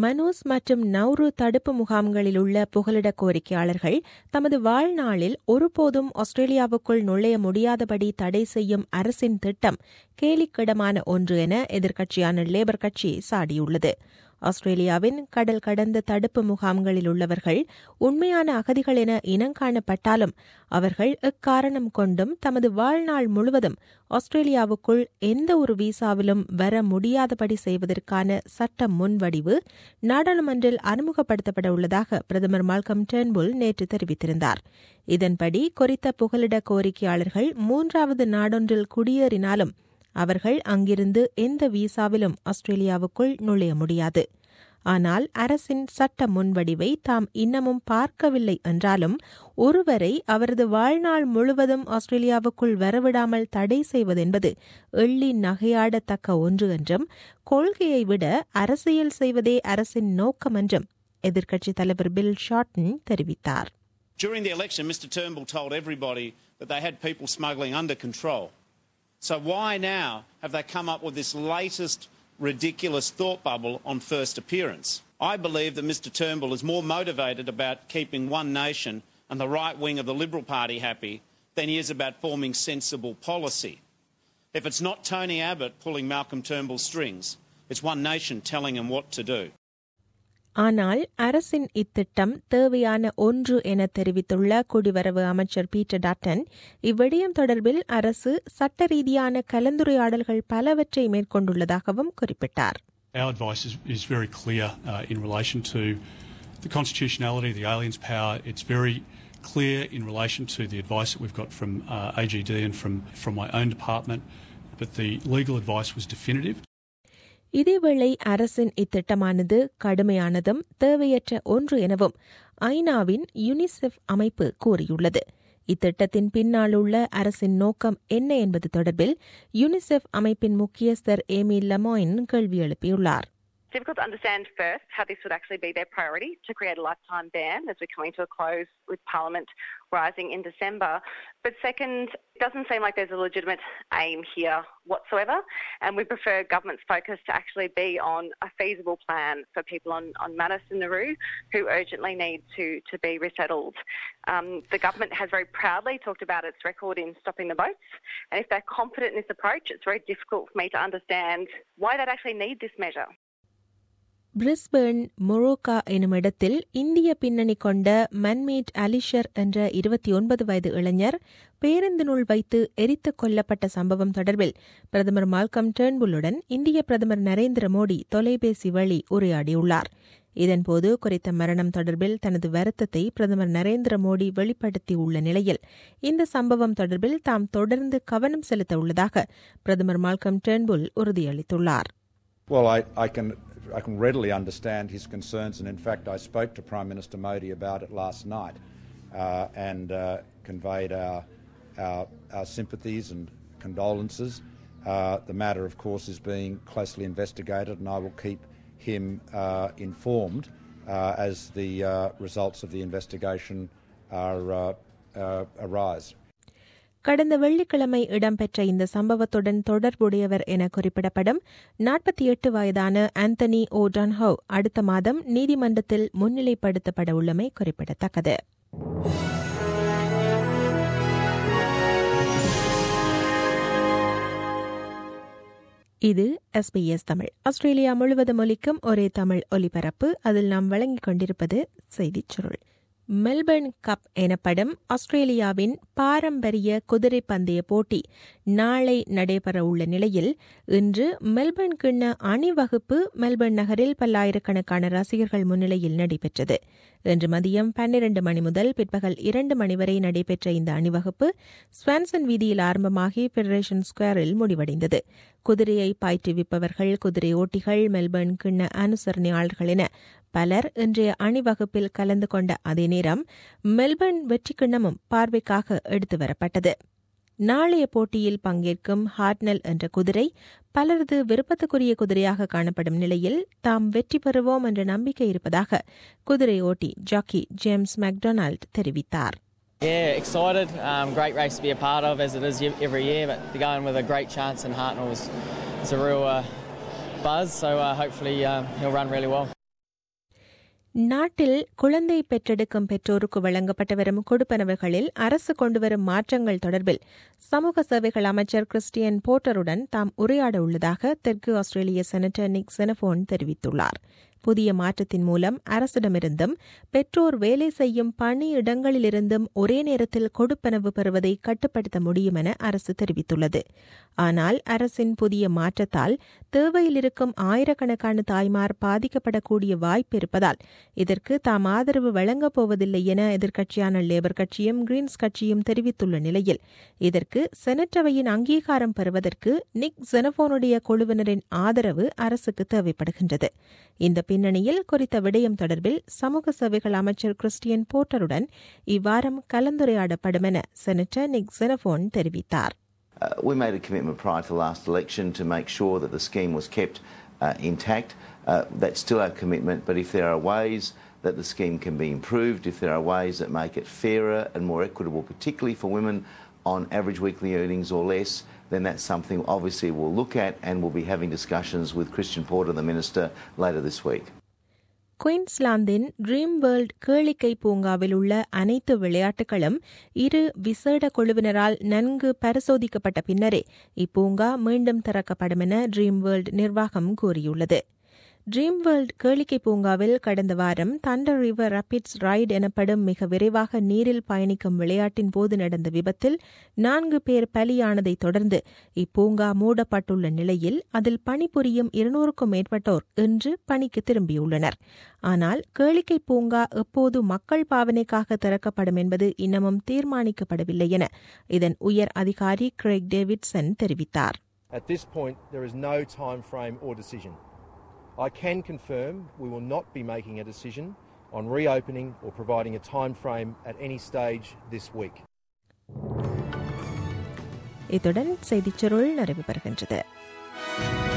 மனூஸ் மற்றும் நௌரு தடுப்பு முகாம்களில் உள்ள புகலிட கோரிக்கையாளர்கள் தமது வாழ்நாளில் ஒருபோதும் ஆஸ்திரேலியாவுக்குள் நுழைய முடியாதபடி தடை செய்யும் அரசின் திட்டம் கேலிக்கிடமான ஒன்று என எதிர்க்கட்சியான லேபர் கட்சி சாடியுள்ளது. ஆஸ்திரேலியாவின் கடல் கடந்த தடுப்பு முகாம்களில் உள்ளவர்கள் உண்மையான அகதிகள் என இனங்காணப்பட்டாலும் அவர்கள் எக்காரணம் கொண்டும் தமது வாழ்நாள் முழுவதும் ஆஸ்திரேலியாவுக்குள் எந்த ஒரு விசாவிலும் வர முடியாதபடி செய்வதற்கான சட்ட முன்வடிவு நாடாளுமன்றில் அறிமுகப்படுத்தப்பட உள்ளதாக பிரதமர் மால்கம் டர்ன்புல் நேற்று தெரிவித்திருந்தார். இதன்படி குறித்த புகலிட கோரிக்கையாளர்கள் 3வது நாடொன்றில் குடியேறினாலும் அவர்கள் அங்கிருந்து எந்த விசாவிலும் ஆஸ்திரேலியாவுக்குள் நுழைய முடியாது. ஆனால் அரசின் சட்ட முன்வடிவை தாம் இன்னமும் பார்க்கவில்லை என்றாலும் ஒருவரை அவரது வாழ்நாள் முழுவதும் ஆஸ்திரேலியாவுக்குள் வரவிடாமல் தடை செய்வதென்பது எள்ளி நகையாடத்தக்க ஒன்று என்றும் கொள்கையை விட அரசியல் செய்வதே அரசின் நோக்கம் என்றும் எதிர்க்கட்சித் தலைவர் பில் ஷார்டன் தெரிவித்தார். During the election, Mr Turnbull told everybody that they had people smuggling under control. So why now have they come up with this latest ridiculous thought bubble on first appearance? I believe that Mr Turnbull is more motivated about keeping One Nation and the right wing of the Liberal Party happy than he is about forming sensible policy. If it's not Tony Abbott pulling Malcolm Turnbull's strings, it's One Nation telling him what to do. ஆனால் அரசின் இத்திட்டம் தேவையான ஒன்று என தெரிவித்துள்ள குடிவரவு அமைச்சர் Peter டாட்டன் இவ்விடயம் தொடர்பில் அரசு சட்ட ரீதியான கலந்துரையாடல்கள் பலவற்றை மேற்கொண்டுள்ளதாகவும் குறிப்பிட்டார். Our advice is very clear in relation to the constitutionality of the aliens power. It's very clear in relation to the advice that we've got from AGD and from my own department, but the legal advice was definitive. இதேவேளை அரசின் இத்திட்டமானது கடுமையானதும் தேவையற்ற ஒன்று எனவும் ஐநாவின் UNICEF அமைப்பு கூறியுள்ளது. இத்திட்டத்தின் பின்னாலுள்ள அரசின் நோக்கம் என்ன என்பது தொடர்பில் யுனிசெஃப் அமைப்பின் முக்கியஸ்தர் ஏமி லமோயின் கேள்வி எழுப்பியுள்ளார். It's difficult to understand first how this would actually be their priority to create a lifetime ban as we're coming to a close with Parliament rising in December. But second, it doesn't seem like there's a legitimate aim here whatsoever, and we prefer government's focus to actually be on a feasible plan for people on Manus and Nauru who urgently need to be resettled. The government has very proudly talked about its record in stopping the boats, and if they're confident in this approach, it's very difficult for me to understand why they'd actually need this measure. Brisbane Moorooka எனும் இடத்தில் இந்திய பின்னணி கொண்ட மன்மீட் Alisher என்ற 29 வயது இளைஞர் பேருந்தினுள் வைத்து எரித்துக் கொல்லப்பட்ட சம்பவம் தொடர்பில் பிரதமர் மால்கம் டர்ன்புல்லுடன் இந்திய பிரதமர் நரேந்திர மோடி தொலைபேசி வழி உரையாடியுள்ளார். இதன்போது குறித்த மரணம் தொடர்பில் தனது வருத்தத்தை பிரதமர் நரேந்திர மோடி வெளிப்படுத்தியுள்ள நிலையில் இந்த சம்பவம் தொடர்பில் தாம் தொடர்ந்து கவனம் செலுத்த உள்ளதாக பிரதமர் மால்கம் டர்ன்புல் உறுதியளித்துள்ளார். Well, I can readily understand his concerns, and in fact I spoke to Prime Minister Modi about it last night and conveyed our sympathies and condolences. The matter, of course, is being closely investigated, and I will keep him informed as the results of the investigation arise. கடந்த வெள்ளிக்கிழமை இடம்பெற்ற இந்த சம்பவத்துடன் தொடர்புடையவர் என குறிப்பிடப்படும் 48 வயதான Anthony ஓ டன்ஹவ் அடுத்த மாதம் நீதிமன்றத்தில் முன்னிலைப்படுத்தப்பட உள்ளமை குறிப்பிடத்தக்கது. இது SBS தமிழ். ஆஸ்திரேலியா முழுவதும் ஒலிக்கும் ஒரே தமிழ் ஒலிபரப்பு. அதில் நாம் வழங்கிக் கொண்டிருப்பது செய்திச் சுருள். மெல்பர்ன் கப் எனப்படும் ஆஸ்திரேலியாவின் பாரம்பரிய குதிரை பந்தய போட்டி நாளை நடைபெறவுள்ள நிலையில் இன்று மெல்பர்ன் கிண்ண அணிவகுப்பு மெல்பர்ன் நகரில் பல்லாயிரக்கணக்கான ரசிகர்கள் முன்னிலையில் நடைபெற்றது. இன்று மதியம் 12 மணி முதல் பிற்பகல் 2 மணி வரை நடைபெற்ற இந்த அணிவகுப்பு ஸ்வான்சன் வீதியில் ஆரம்பமாகி ஃபெடரேஷன் ஸ்கொயரில் முடிவடைந்தது. குதிரையை பயிற்றுவிப்பவர்கள், குதிரை ஓட்டிகள், மெல்பர்ன் கிண்ண அனுசரணையாளர்கள் என பலர் இன்றைய அணிவகுப்பில் கலந்து கொண்ட அதே நேரம் மெல்பர்ன் வெற்றி கிண்ணமும் பார்வைக்காக எடுத்து வரப்பட்டது. நாளைய போட்டியில் பங்கேற்கும் ஹார்ட்னல் என்ற குதிரை பலரது விருப்பத்துக்குரிய குதிரையாக காணப்படும் நிலையில் தாம் வெற்றி பெறுவோம் என்ற நம்பிக்கை இருப்பதாக குதிரை ஓட்டி ஜாக்கி ஜேம்ஸ் மெக்டொனால்ட் தெரிவித்தார். Yeah, excited. Great race to be a part of, as it is every year, but to go in with a great chance in Hartnell is a real buzz, so hopefully he'll run really well. நாட்டில் குழந்தை பெற்றெடுக்கும் பெற்றோருக்கு வழங்கப்பட்டு வரும் கொடுப்பனவுகளில் அரசு கொண்டுவரும் மாற்றங்கள் தொடர்பில் சமூக சேவைகள் அமைச்சர் கிறிஸ்டியன் போர்ட்டருடன் தாம் உரையாட உள்ளதாக தெற்கு ஆஸ்திரேலிய செனட்டர் நிக் செனஃபோன் தெரிவித்துள்ளார். புதிய மாற்றத்தின் மூலம் அரசிடமிருந்தும் பெற்றோர் வேலை செய்யும் பணியிடங்களிலிருந்தும் ஒரே நேரத்தில் கொடுப்பனவு பெறுவதை கட்டுப்படுத்த முடியும் என அரசு தெரிவித்துள்ளது. ஆனால் அரசின் புதிய மாற்றத்தால் தேவையில் இருக்கும் ஆயிரக்கணக்கான தாய்மார் பாதிக்கப்படக்கூடிய வாய்ப்பு இருப்பதால் இதற்கு தாம் ஆதரவு வழங்கப் போவதில்லை என எதிர்க்கட்சியான லேபர் கட்சியும் கிரீன்ஸ் கட்சியும் தெரிவித்துள்ள நிலையில் இதற்கு செனட்டவையின் அங்கீகாரம் பெறுவதற்கு நிக் செனஃபோனுடைய குழுவினரின் ஆதரவு அரசுக்கு தேவைப்படுகின்றது. இந்த பின்னணியில் குறித்த விடயம் தொடர்பில் சமூக சேவைகள் அமைச்சர் கிறிஸ்டியன் போர்ட்டருடன் இவ்வாரம் கலந்துரையாடப்படும் என செனட்டர் நிக் செனஃபோன் தெரிவித்தார். We made a commitment prior to the last election to make sure that the scheme was kept intact. That's still our commitment, but if there are ways that the scheme can be improved, if there are ways that make it fairer and more equitable, particularly for women on average weekly earnings or less, then that's something obviously we'll look at, and we'll be having discussions with Christian Porter, the Minister, later this week. குயின்ஸ்லாந்தின் Dreamworld கேளிக்கை பூங்காவில் உள்ள அனைத்து விளையாட்டுகளும் இரு விசேட குழுவினரால் நன்கு பரிசோதிக்கப்பட்ட பின்னரே இப்பூங்கா மீண்டும் திறக்கப்படும் என ட்ரீம் வேர்ல்ட் நிர்வாகம் கூறியுள்ளது. ட்ரீம் வேர்ல்ட் கேளிக்கை பூங்காவில் கடந்த வாரம் தண்டர் ரிவர் ரப்பிட்ஸ் ரைடு எனப்படும் மிக விரைவாக நீரில் பயணிக்கும் விளையாட்டின் போது நடந்த விபத்தில் 4 பேர் பலியானதைத் தொடர்ந்து இப்பூங்கா மூடப்பட்டுள்ள நிலையில் அதில் பணிபுரியும் 200க்கும் மேற்பட்டோர் இன்று பணிக்கு திரும்பியுள்ளனர். ஆனால் கேளிக்கை பூங்கா எப்போது மக்கள் பாவனைக்காக திறக்கப்படும் என்பது இன்னமும் தீர்மானிக்கப்படவில்லை என இதன் உயர் அதிகாரி கிரெக் டேவிட்சன் தெரிவித்தார். At this point, there is no time frame or decision. I can confirm we will not be making a decision on reopening or providing a time frame at any stage this week. இத்துடன் செய்திச் சுருள் நிறைவு பெறுகின்றது.